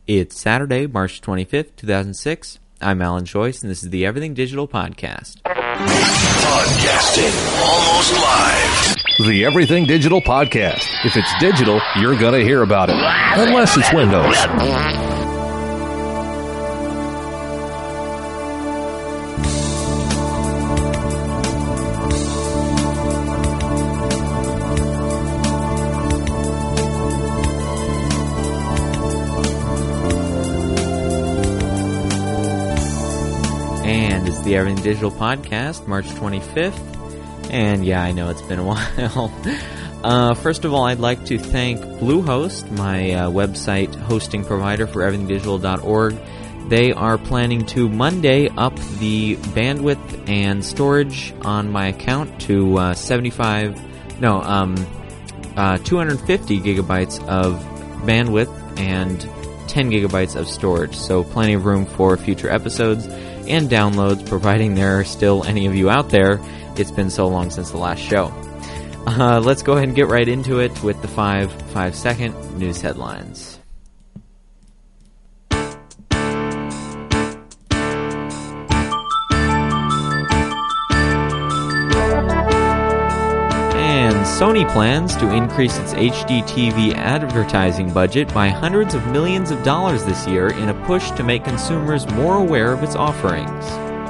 It's Saturday, March 25th, 2006. I'm Alan Joyce, and this is the Everything Digital Podcast. Podcasting almost live. The Everything Digital Podcast. If it's digital, you're going to hear about it. Unless it's Windows. And it's the Everything Digital Podcast, March 25th. And yeah, I know it's been a while. First of all, I'd like to thank Bluehost, my website hosting provider for everythingdigital.org. They are planning to Monday up the bandwidth and storage on my account to 250 gigabytes of bandwidth and 10 gigabytes of storage. So plenty of room for future episodes and downloads, providing there are still any of you out there. It's been so long since the last show. Let's go ahead and get right into it with the 5-second news headlines. And Sony plans to increase its HD TV advertising budget by hundreds of millions of dollars this year in a push to make consumers more aware of its offerings.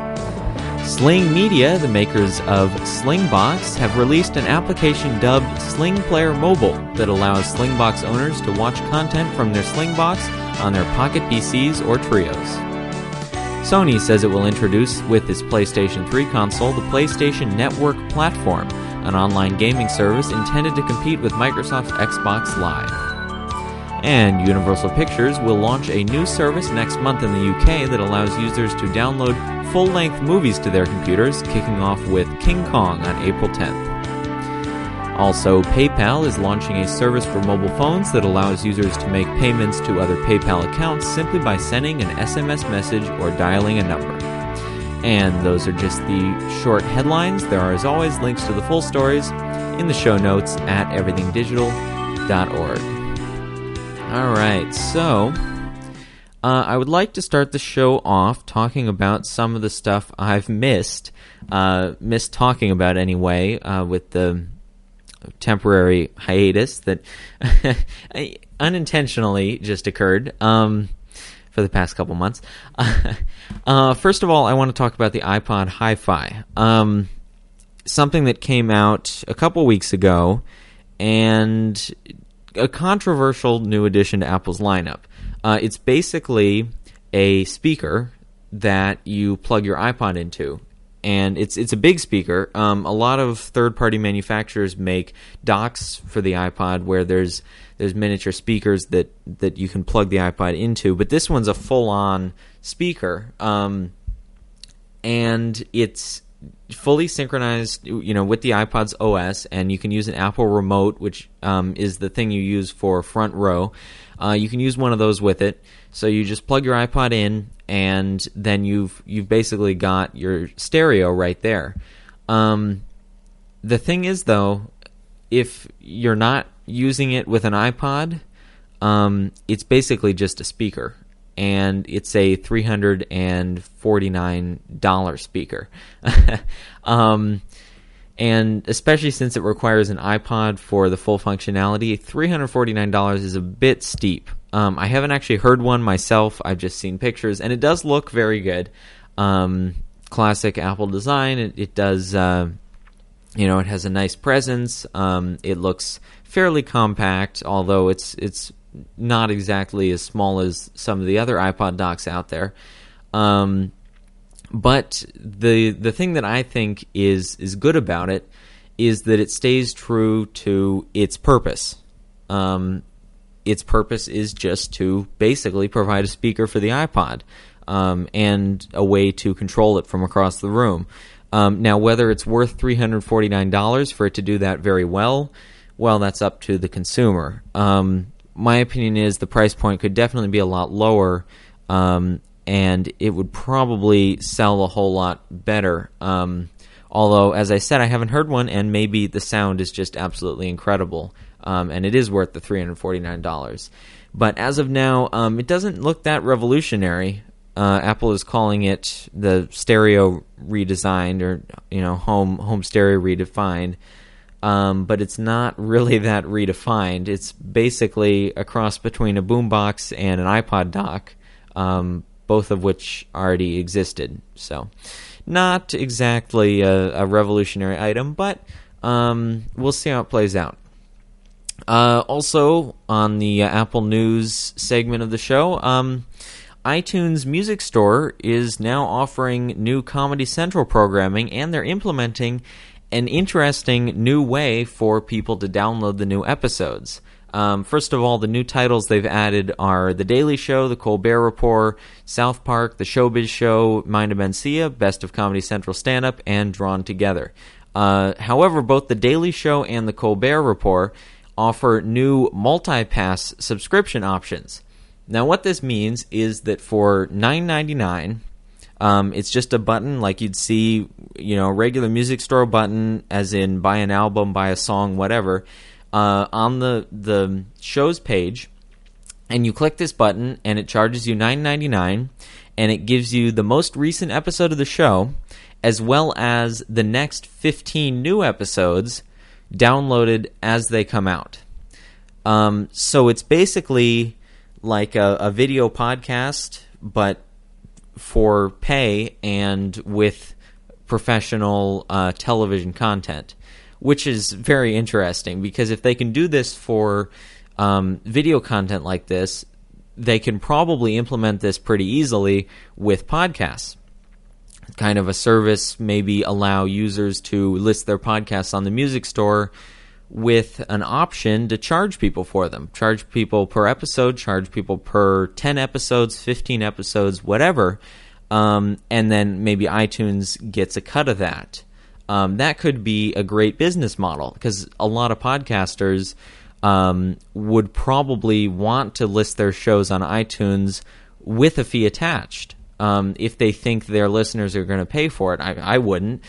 Sling Media, the makers of Slingbox, have released an application dubbed Sling Player Mobile that allows Slingbox owners to watch content from their Slingbox on their Pocket PCs or Trios. Sony says it will introduce with its PlayStation 3 console the PlayStation Network platform, an online gaming service intended to compete with Microsoft's Xbox Live. And Universal Pictures will launch a new service next month in the UK that allows users to download full-length movies to their computers, kicking off with King Kong on April 10th. Also, PayPal is launching a service for mobile phones that allows users to make payments to other PayPal accounts simply by sending an SMS message or dialing a number. And those are just the short headlines. There are, as always, links to the full stories in the show notes at everythingdigital.org. All right, so I would like to start the show off talking about some of the stuff I've missed talking about anyway, with the temporary hiatus that unintentionally just occurred for the past couple months. First of all, I want to talk about the iPod Hi-Fi, something that came out a couple weeks ago, and a controversial new addition to Apple's lineup. It's basically a speaker that you plug your iPod into, and it's a big speaker. A lot of third-party manufacturers make docks for the iPod where there's miniature speakers that you can plug the iPod into, but this one's a full-on speaker, and it's fully synchronized, with the iPod's OS, and you can use an Apple remote, which is the thing you use for front row. You can use one of those with it. So you just plug your iPod in, and then you've basically got your stereo right there. The thing is, though, if you're not using it with an iPod, it's basically just a speaker. And it's a $349 speaker. And especially since it requires an iPod for the full functionality, $349 is a bit steep. I haven't actually heard one myself. I've just seen pictures, and it does look very good. Classic Apple design. It does, it has a nice presence. It looks fairly compact, although it's not exactly as small as some of the other iPod docks out there. But the thing that I think is good about it is that it stays true to its purpose. Its purpose is just to basically provide a speaker for the iPod, and a way to control it from across the room. Now, whether it's worth $349 for it to do that very well, that's up to the consumer. My opinion is the price point could definitely be a lot lower, and it would probably sell a whole lot better. Although, as I said, I haven't heard one, and maybe the sound is just absolutely incredible. and it is worth the $349. But as of now, it doesn't look that revolutionary. Apple is calling it the stereo redesigned, or home stereo redefined. But it's not really that redefined. It's basically a cross between a boombox and an iPod dock, both of which already existed. So, not exactly a revolutionary item, but we'll see how it plays out. Also, on the Apple News segment of the show, iTunes Music Store is now offering new Comedy Central programming, and they're implementing an interesting new way for people to download the new episodes. First of all, the new titles they've added are The Daily Show, The Colbert Report, South Park, The Showbiz Show, Mind of Mencia, Best of Comedy Central Stand-Up, and Drawn Together. However, both The Daily Show and The Colbert Report offer new multi-pass subscription options. Now, what this means is that for $9.99, it's just a button like you'd see, a regular music store button, as in buy an album, buy a song, whatever, on the show's page, and you click this button, and it charges you $9.99, and it gives you the most recent episode of the show, as well as the next 15 new episodes downloaded as they come out. So it's basically like a video podcast, but for pay and with professional television content, which is very interesting, because if they can do this for video content like this, they can probably implement this pretty easily with podcasts. Kind of a service, maybe allow users to list their podcasts on the music store with an option to charge people for them. Charge people per episode, charge people per 10 episodes, 15 episodes, whatever. And then maybe iTunes gets a cut of that. That could be a great business model, because a lot of podcasters would probably want to list their shows on iTunes with a fee attached. If they think their listeners are going to pay for it. I wouldn't.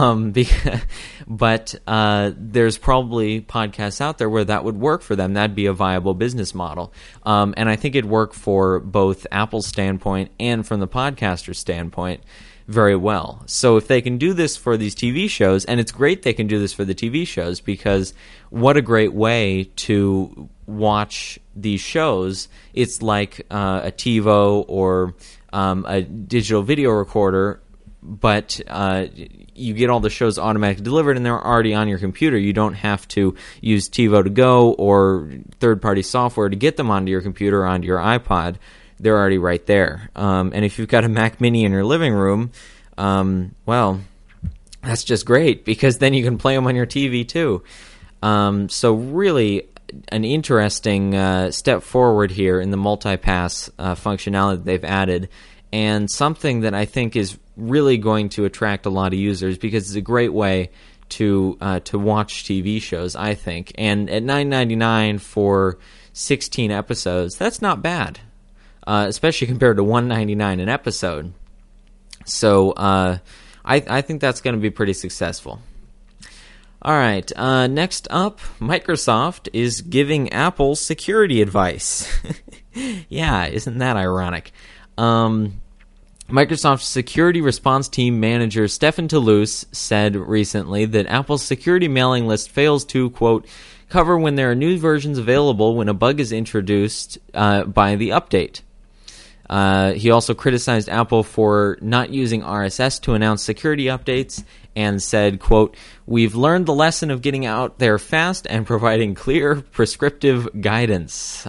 But there's probably podcasts out there where that would work for them. That'd be a viable business model. And I think it'd work for both Apple's standpoint and from the podcaster's standpoint very well. So if they can do this for these TV shows, and it's great they can do this for the TV shows, because what a great way to watch these shows. It's like a TiVo or a digital video recorder, but you get all the shows automatically delivered, and they're already on your computer. You don't have to use TiVo to go or third-party software to get them onto your computer or onto your iPod. They're already right there. And if you've got a Mac Mini in your living room, well, that's just great, because then you can play them on your TV too. So really an interesting step forward here in the multi-pass functionality that they've added, and something that I think is really going to attract a lot of users, because it's a great way to watch TV shows, I think. And at $9.99 for 16 episodes, that's not bad, especially compared to $1.99 an episode. So I think that's going to be pretty successful. All right, next up, Microsoft is giving Apple security advice. Yeah, isn't that ironic? Microsoft's security response team manager Stefan Toulouse said recently that Apple's security mailing list fails to, quote, cover when there are new versions available when a bug is introduced by the update. He also criticized Apple for not using RSS to announce security updates, and said, quote, we've learned the lesson of getting out there fast and providing clear, prescriptive guidance.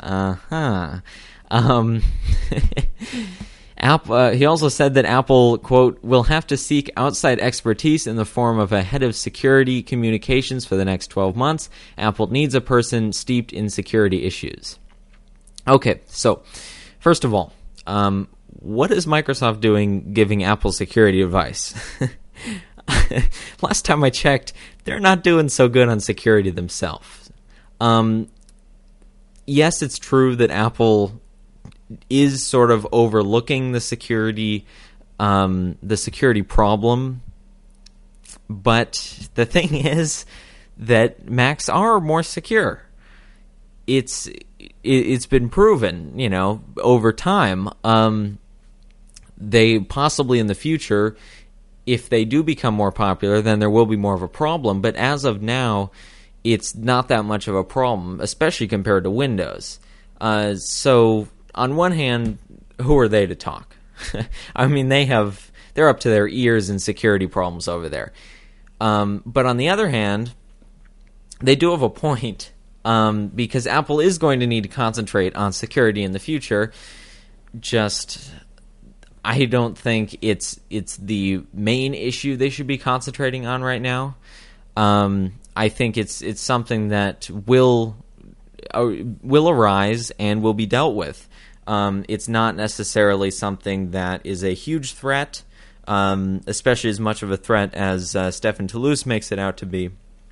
He also said that Apple, quote, will have to seek outside expertise in the form of a head of security communications for the next 12 months. Apple needs a person steeped in security issues. Okay, so, first of all, what is Microsoft doing giving Apple security advice? Last time I checked, they're not doing so good on security themselves. Yes, it's true that Apple is sort of overlooking the security problem, but the thing is that Macs are more secure. it's been proven, over time. They possibly in the future, if they do become more popular, then there will be more of a problem. But as of now, it's not that much of a problem, especially compared to Windows. So on one hand, who are they to talk? I mean, they're up to their ears in security problems over there. But on the other hand, they do have a point, because Apple is going to need to concentrate on security in the future. I don't think it's the main issue they should be concentrating on right now. I think it's something that will arise and will be dealt with. It's not necessarily something that is a huge threat, especially as much of a threat as Stefan Toulouse makes it out to be.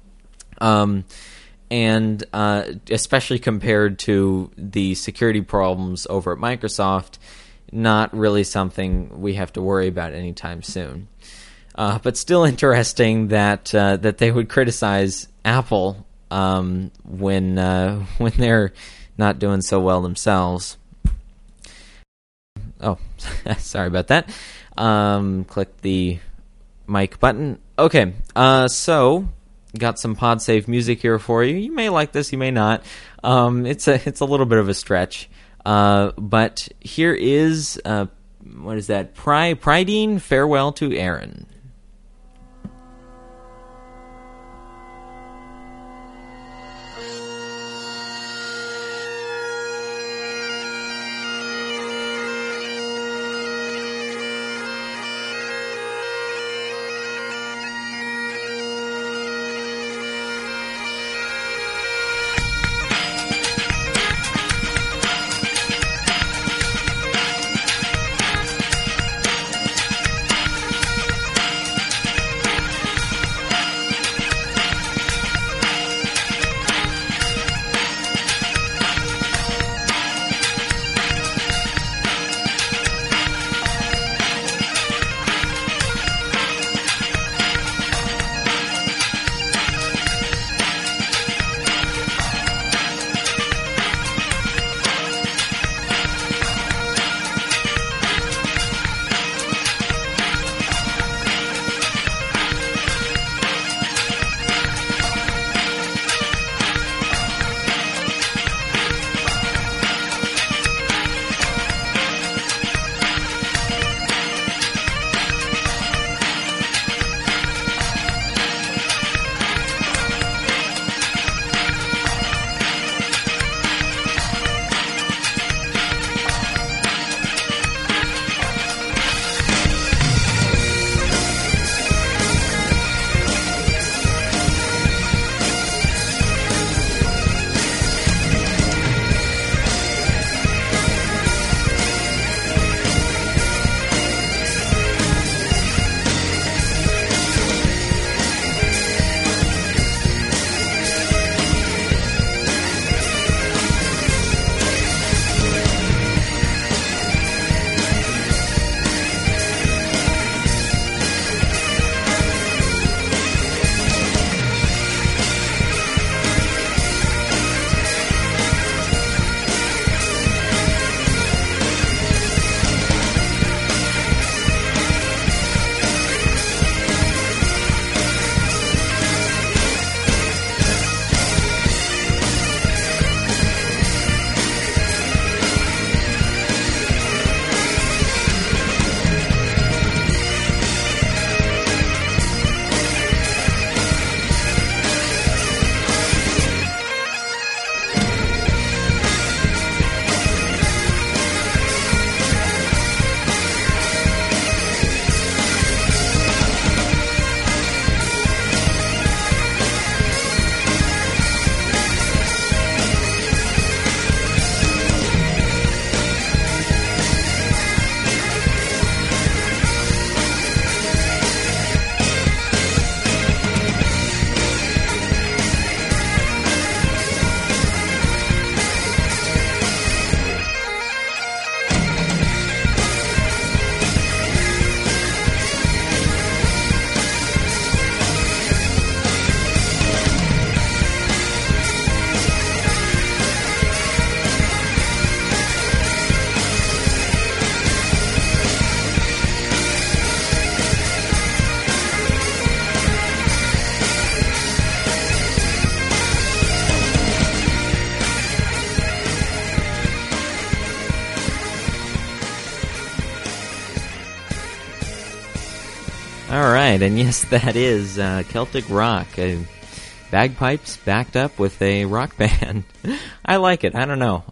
And especially compared to the security problems over at Microsoft, not really something we have to worry about anytime soon. But still interesting that they would criticize Apple when they're not doing so well themselves. Oh, sorry about that. Click the mic button. Okay, so got some PodSafe music here for you. You may like this, you may not. It's a little bit of a stretch. But here is, what is that? Prydean, Farewell to Aaron. All right, and yes, that is Celtic rock. Bagpipes backed up with a rock band. I like it. I don't know.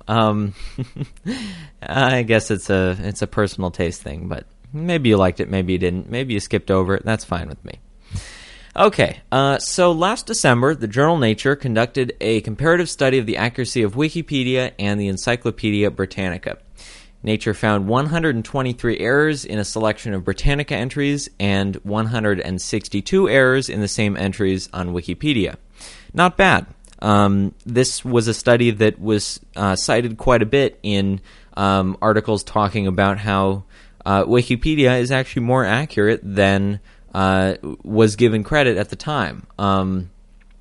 I guess it's a personal taste thing, but maybe you liked it, maybe you didn't. Maybe you skipped over it. That's fine with me. Okay, so last December, the journal Nature conducted a comparative study of the accuracy of Wikipedia and the Encyclopedia Britannica. Nature found 123 errors in a selection of Britannica entries and 162 errors in the same entries on Wikipedia. Not bad. This was a study that was cited quite a bit in articles talking about how Wikipedia is actually more accurate than was given credit at the time. And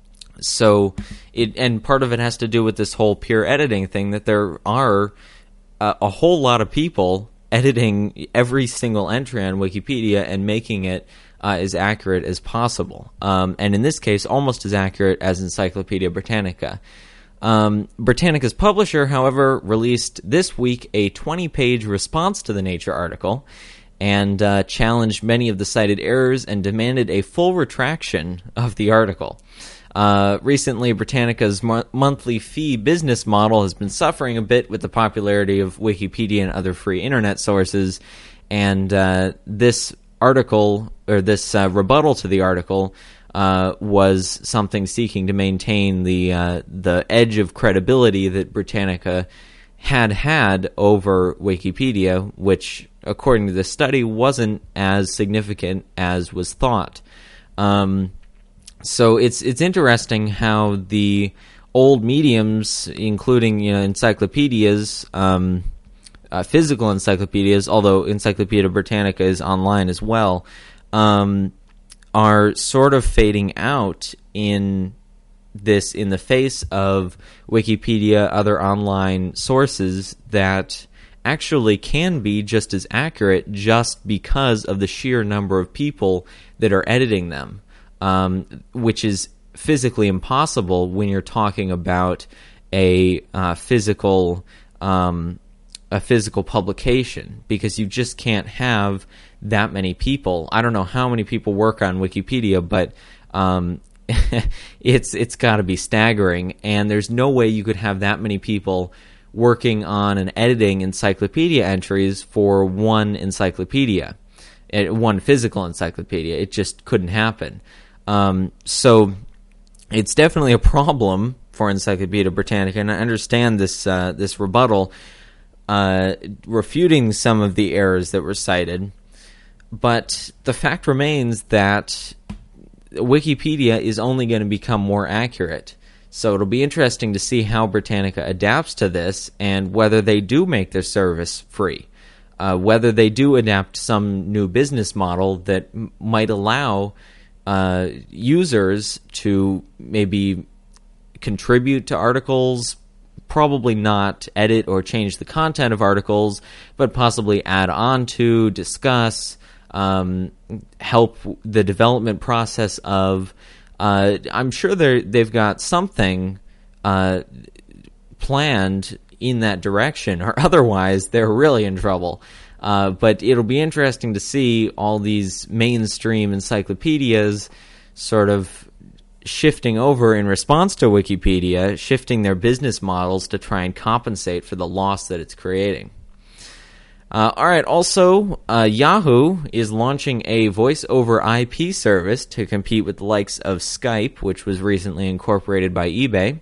part of it has to do with this whole peer editing thing, that there are a whole lot of people editing every single entry on Wikipedia and making it as accurate as possible. And in this case, almost as accurate as Encyclopedia Britannica. Britannica's publisher, however, released this week a 20-page response to the Nature article and challenged many of the cited errors and demanded a full retraction of the article. Recently, Britannica's monthly fee business model has been suffering a bit with the popularity of Wikipedia and other free internet sources, and this article, or this rebuttal to the article, was something seeking to maintain the edge of credibility that Britannica had over Wikipedia, which, according to this study, wasn't as significant as was thought. So it's interesting how the old mediums, including encyclopedias, physical encyclopedias, although Encyclopedia Britannica is online as well, are sort of fading out in the face of Wikipedia, other online sources that actually can be just as accurate just because of the sheer number of people that are editing them, which is physically impossible when you're talking about a physical publication, because you just can't have that many people. I don't know how many people work on Wikipedia, but it's got to be staggering, and there's no way you could have that many people working on and editing encyclopedia entries for one encyclopedia, one physical encyclopedia. It just couldn't happen. So it's definitely a problem for Encyclopedia Britannica, and I understand this rebuttal refuting some of the errors that were cited, but the fact remains that Wikipedia is only going to become more accurate. So it'll be interesting to see how Britannica adapts to this, and whether they do make their service free, whether they do adapt some new business model that might allow users to maybe contribute to articles, probably not edit or change the content of articles, but possibly add on to, discuss, help the development process of. I'm sure they've got something planned in that direction, or otherwise they're really in trouble. But it'll be interesting to see all these mainstream encyclopedias sort of shifting over in response to Wikipedia, shifting their business models to try and compensate for the loss that it's creating. All right, also, Yahoo is launching a voice-over IP service to compete with the likes of Skype, which was recently incorporated by eBay.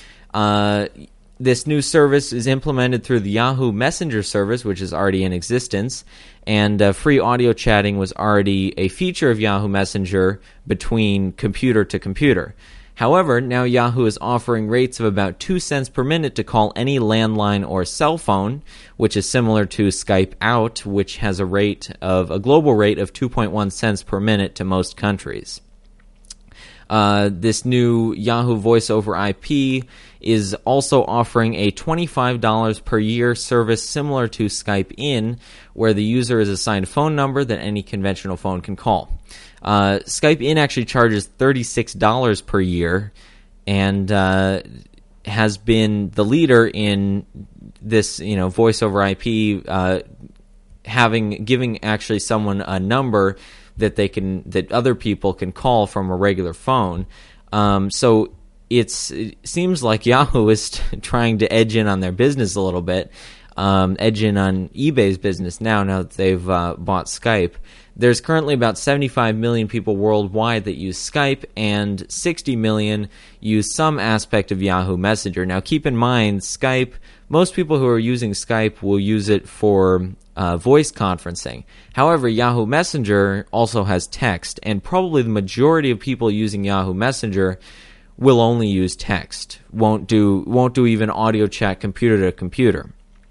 This new service is implemented through the Yahoo Messenger service, which is already in existence, and free audio chatting was already a feature of Yahoo Messenger between computer to computer. However, now Yahoo is offering rates of about 2 cents per minute to call any landline or cell phone, which is similar to Skype Out, which has a global rate of 2.1 cents per minute to most countries. This new Yahoo Voice over IP is also offering a $25 per year service similar to Skype In, where the user is assigned a phone number that any conventional phone can call. Skype In actually charges $36 per year and has been the leader in this, voice over IP, giving actually someone a number that other people can call from a regular phone. So it seems like Yahoo is trying to edge in on their business a little bit, edge in on eBay's business now that they've bought Skype. There's currently about 75 million people worldwide that use Skype, and 60 million use some aspect of Yahoo Messenger. Now, keep in mind, Skype, most people who are using Skype will use it for voice conferencing. However, Yahoo Messenger also has text, and probably the majority of people using Yahoo Messenger will only use text. Won't do even audio chat computer to computer.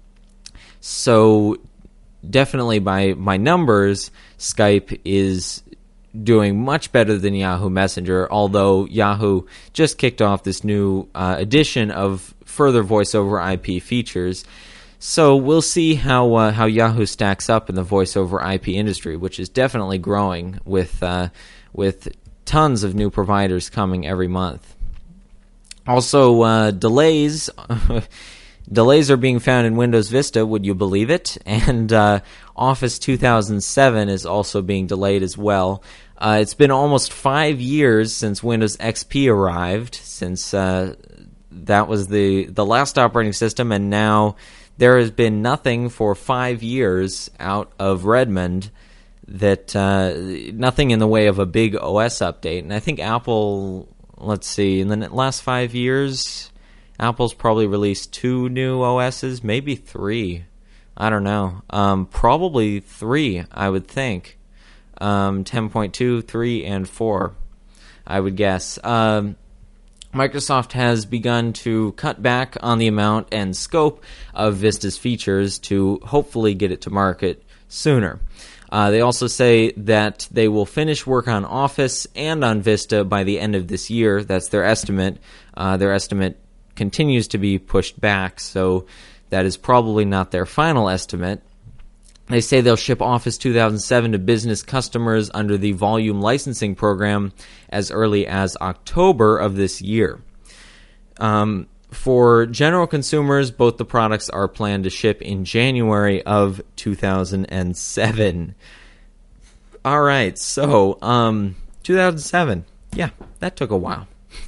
So definitely by my numbers, Skype is doing much better than Yahoo Messenger, although Yahoo just kicked off this new edition of further voice over IP features. So we'll see how Yahoo stacks up in the voice over IP industry, which is definitely growing with tons of new providers coming every month. Also, delays. Delays are being found in Windows Vista, would you believe it? And Office 2007 is also being delayed as well. It's been almost 5 years since Windows XP arrived, since that was the last operating system, and now there has been nothing for 5 years out of Redmond, that nothing in the way of a big OS update. And I think Apple, let's see, in the last 5 years, Apple's probably released 2 new OSs, maybe 3. I don't know. Probably 3, I would think. 10.2, 3, and 4, I would guess. Microsoft has begun to cut back on the amount and scope of Vista's features to hopefully get it to market sooner. They also say that they will finish work on Office and on Vista by the end of this year. That's their estimate. Their estimate continues to be pushed back, so that is probably not their final estimate. They say they'll ship Office 2007 to business customers under the volume licensing program as early as October of this year. For general consumers, both the products are planned to ship in January of 2007. All right, so 2007. Yeah, that took a while.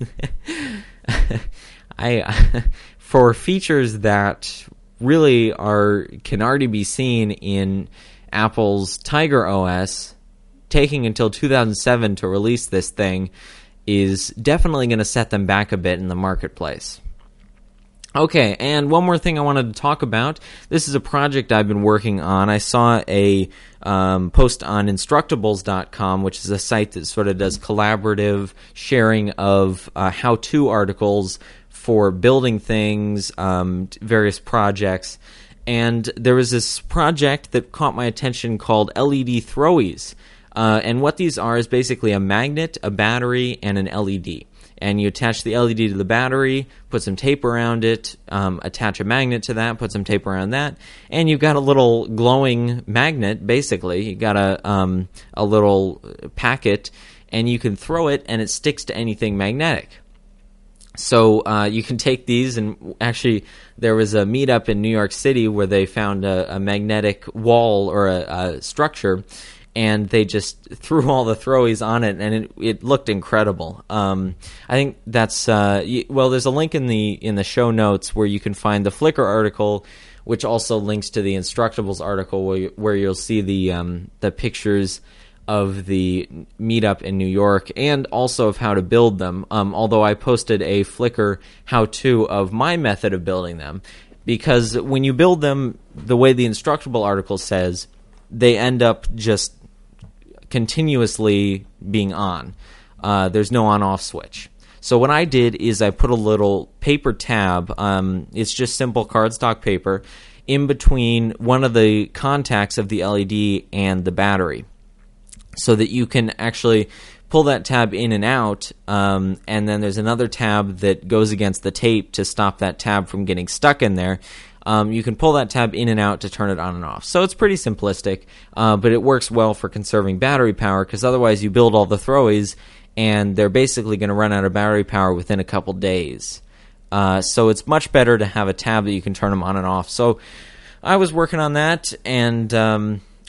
For features that really can already be seen in Apple's Tiger OS, taking until 2007 to release this thing is definitely going to set them back a bit in the marketplace. Okay, and one more thing I wanted to talk about. This is a project I've been working on. I saw a post on Instructables.com, which is a site that sort of does collaborative sharing of how-to articles for building things, various projects. And there was this project that caught my attention called LED Throwies. And what these are is basically a magnet, a battery, and an LED. And you attach the LED to the battery, put some tape around it, attach a magnet to that, put some tape around that, and you've got a little glowing magnet, basically. You've got a little packet, and you can throw it, and it sticks to anything magnetic. So you can take these, and actually there was a meetup in New York City where they found a magnetic wall or a structure, and they just threw all the throwies on it, and it looked incredible. I think that's there's a link in the show notes where you can find the Flickr article, which also links to the Instructables article where you'll see the pictures of the meetup in New York and also of how to build them. Although I posted a Flickr how-to of my method of building them, because when you build them the way the Instructable article says, they end up just continuously being on. There's no on-off switch. So what I did is I put a little paper tab, it's just simple cardstock paper, in between one of the contacts of the LED and the battery, so that you can actually pull that tab in and out, and then there's another tab that goes against the tape to stop that tab from getting stuck in there. You can pull that tab in and out to turn it on and off. So it's pretty simplistic, but it works well for conserving battery power, because otherwise you build all the throwies and they're basically going to run out of battery power within a couple days. So it's much better to have a tab that you can turn them on and off. So I was working on that, and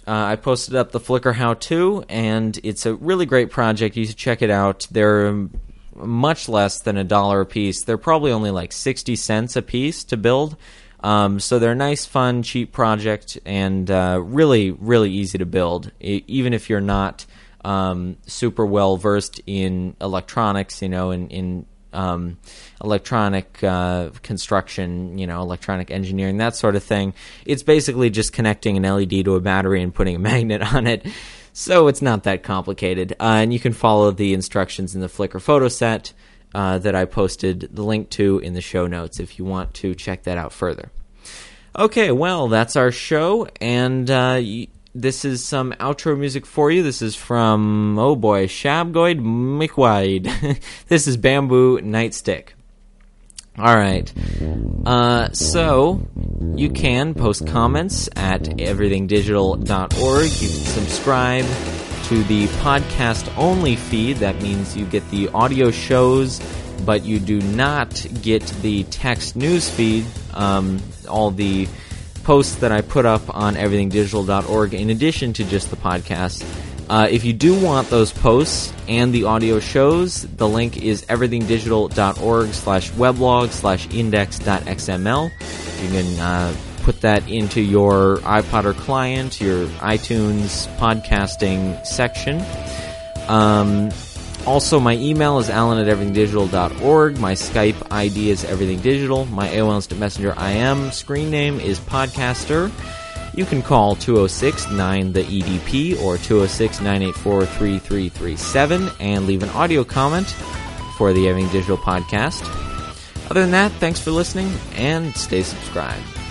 I posted up the Flickr how-to, and it's a really great project. You should check it out. They're much less than $1 a piece. They're probably only like 60 cents a piece to build. So they're a nice, fun, cheap project, and really, really easy to build. Even if you're not super well versed in electronics, in electronic construction, electronic engineering, that sort of thing. It's basically just connecting an LED to a battery and putting a magnet on it. So it's not that complicated. And you can follow the instructions in the Flickr photo set that I posted the link to in the show notes if you want to check that out further. Okay, well, that's our show, and this is some outro music for you. This is from, Shabgoid McWide. This is Bamboo Nightstick. All right. So you can post comments at everythingdigital.org. You can subscribe to the podcast-only feed. That means you get the audio shows, but you do not get the text news feed. All the posts that I put up on everythingdigital.org in addition to just the podcast. If you do want those posts and the audio shows, the link is everythingdigital.org/weblog/index.xml. You can put that into your iPod or client, your iTunes podcasting section. Also, my email is alan@everythingdigital.org. My Skype ID is everythingdigital. My AOL Instant Messenger IM screen name is Podcaster. You can call 206-9-THE-EDP or 206-984-3337 and leave an audio comment for the Everything Digital podcast. Other than that, thanks for listening and stay subscribed.